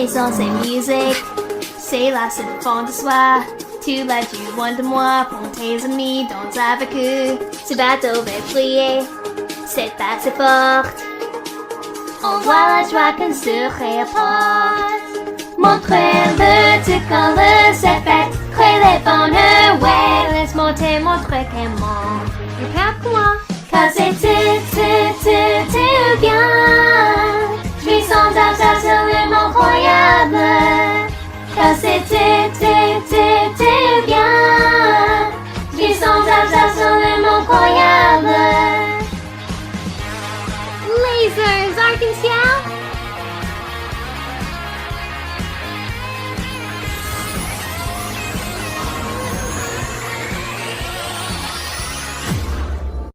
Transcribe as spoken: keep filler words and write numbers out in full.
Et sans ces musiques, c'est là c'est le fond de soi. Tu l'as du loin de moi, pour tes amis dont t'as vécu. Ce bateau va plier, cette basse est forte. On voit la joie qu'on se réapporte. Montre-le tout quand le c'est fait. Crée les bonheurs, ouais. Laisse-moi te montrer comment. Regarde moi. Car c'est tout, tout, tout, tout bien. Je vis sans âge absolument incroyable. Car c'est tout, tout, tout, tout bien. Je vis sans âge absolument incroyable. Lasers, arc-en-ciel.